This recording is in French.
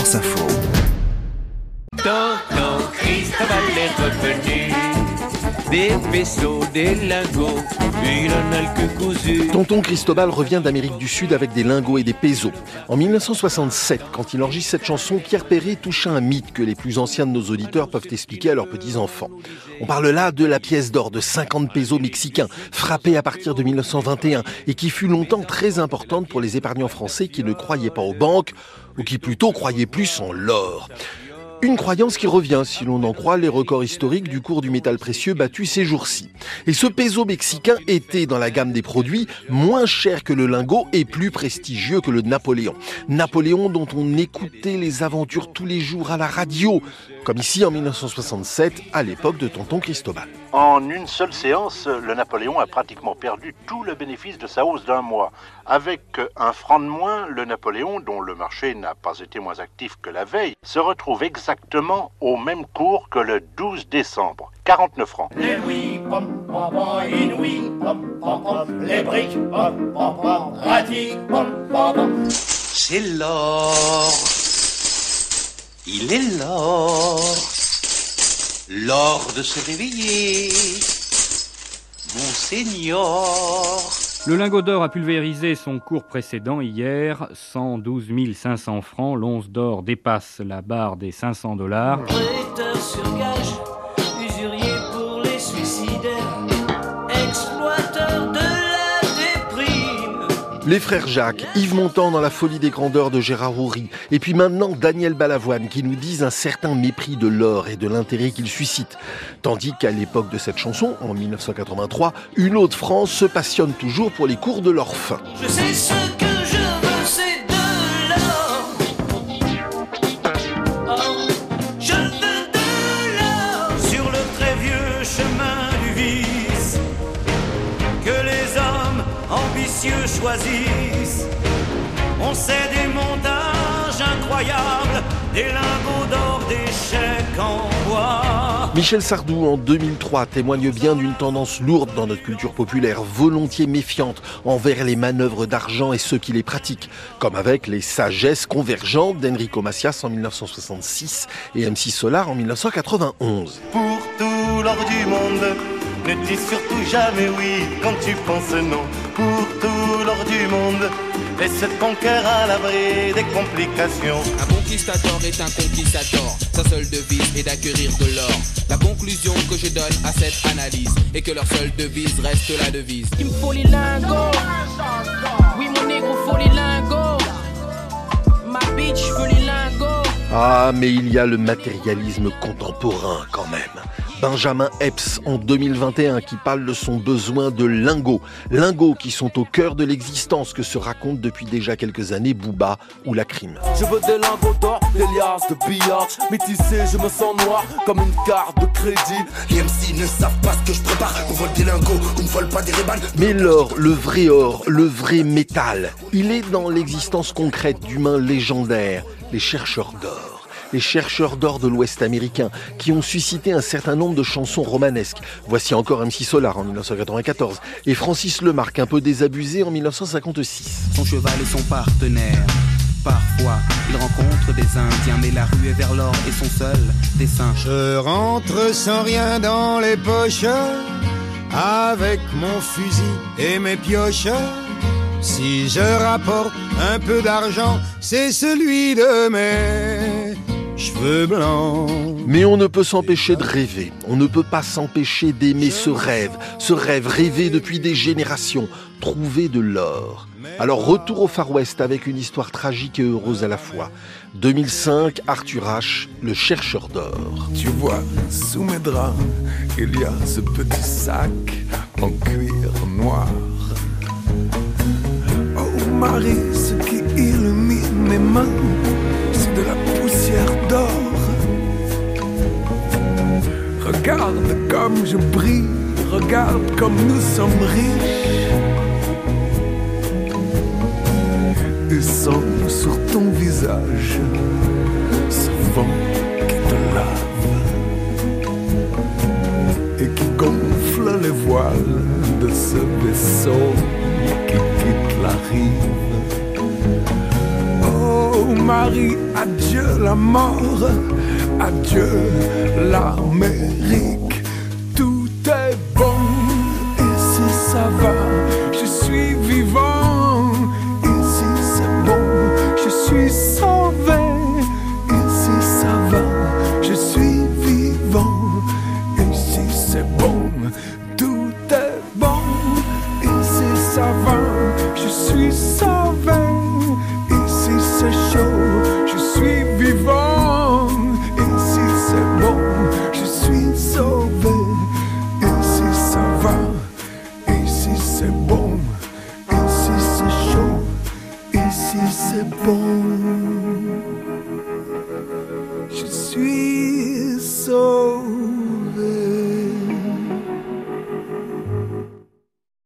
France Info. Tonton Cristobal est revenu, des vaisseaux, des lingots, il en a le que cousu. Tonton Cristobal revient d'Amérique du Sud avec des lingots et des pesos. En 1967, quand il enregistre cette chanson, Pierre Perret touche à un mythe que les plus anciens de nos auditeurs peuvent expliquer à leurs petits-enfants. On parle là de la pièce d'or de 50 pesos mexicains, frappée à partir de 1921 et qui fut longtemps très importante pour les épargnants français qui ne croyaient pas aux banques ou qui plutôt croyaient plus en l'or. Une croyance qui revient, si l'on en croit les records historiques du cours du métal précieux battu ces jours-ci. Et ce peso mexicain était, dans la gamme des produits, moins cher que le lingot et plus prestigieux que le Napoléon. Napoléon dont on écoutait les aventures tous les jours à la radio, comme ici en 1967, à l'époque de Tonton Cristobal. En une seule séance, le Napoléon a pratiquement perdu tout le bénéfice de sa hausse d'un mois. Avec un franc de moins, le Napoléon, dont le marché n'a pas été moins actif que la veille, se retrouve exactement au même cours que le 12 décembre, 49 francs. Les louis, pom, pom, pom, inouïs, pom, pom, pom, les briques, pom, pom, pom, ratiques, pom, pom, pom. C'est l'or, il est l'or, l'or de se réveiller, Monseigneur. Le lingot d'or a pulvérisé son cours précédent hier, 112 500 francs. L'once d'or dépasse la barre des $500. Prêteur sur gage, usurier pour les suicidaires, exploiteur de la déprime. Les frères Jacques, Yves Montand dans La folie des grandeurs de Gérard Houry, et puis maintenant Daniel Balavoine qui nous disent un certain mépris de l'or et de l'intérêt qu'il suscite. Tandis qu'à l'époque de cette chanson, en 1983, une autre France se passionne toujours pour les cours de l'or fin. Je sais ce que je veux, c'est de l'or. Oh, je veux de l'or Sur le très vieux chemin du vice, que les hommes ambitieux choisissent. On sait des montages incroyables, des lingots d'or, des chèques en bois. Michel Sardou, en 2003, témoigne bien d'une tendance lourde dans notre culture populaire, volontiers méfiante envers les manœuvres d'argent et ceux qui les pratiquent, comme avec les sagesses convergentes d'Enrico Macias en 1966 et MC Solar en 1991. Pour tout l'or du monde, ne dis surtout jamais oui quand tu penses non. Pour tout l'or du monde, laisse ton cœur à l'abri des complications. Un conquistador est un conquistador. Sa seule devise est d'acquérir de l'or. La conclusion que je donne à cette analyse est que leur seule devise reste la devise. Il me faut les lingots. Oui mon négro faut les lingots. Ma bitch je veux les lingots. Ah, mais il y a le matérialisme contemporain quand même. Benjamin Epps en 2021 qui parle de son besoin de lingots. Lingots qui sont au cœur de l'existence que se raconte depuis déjà quelques années Booba ou La Crime. Je veux des lingots d'or, des liasses de billard. Métissé, je me sens noir comme une carte de crédit. Les MC ne savent pas ce que je prépare. On vole des lingots, on ne vole pas des rébans. Mais l'or, le vrai métal, il est dans l'existence concrète d'humains légendaires, les chercheurs d'or. Les chercheurs d'or de l'Ouest américain qui ont suscité un certain nombre de chansons romanesques. Voici encore MC Solar en 1994 et Francis Lemarque un peu désabusé en 1956. Son cheval est son partenaire. Parfois, il rencontre des Indiens, mais la rue est vers l'or et son seul dessein. Je rentre sans rien dans les poches, avec mon fusil et mes pioches. Si je rapporte un peu d'argent, c'est celui de mes cheveux blancs. Mais on ne peut s'empêcher de rêver. On ne peut pas s'empêcher d'aimer ce rêve rêvé depuis des générations, trouver de l'or. Alors retour au Far West avec une histoire tragique et heureuse à la fois. 2005, Arthur Ashe, le chercheur d'or. Tu vois, sous mes draps, il y a ce petit sac en cuir noir. Oh Marie, ce qui illumine mes mains, c'est de la poussière d'or. Regarde comme je brille, regarde comme nous sommes riches. Et sens sur ton visage ce vent qui te lave et qui gonfle les voiles de ce vaisseau qui quitte la rive. Oh Marie, adieu la mort, adieu l'Amérique. Tout est bon, ici ça va, je suis vivant. Ici c'est bon, je suis sauvé. Ici ça va, je suis vivant. Ici c'est bon, tout est bon. Ici ça va, je suis sauvé. Ici c'est chaud, je suis vivant. Ici c'est bon, je suis sauvé. Ici ça va, ici c'est bon. Ici c'est chaud, ici c'est bon.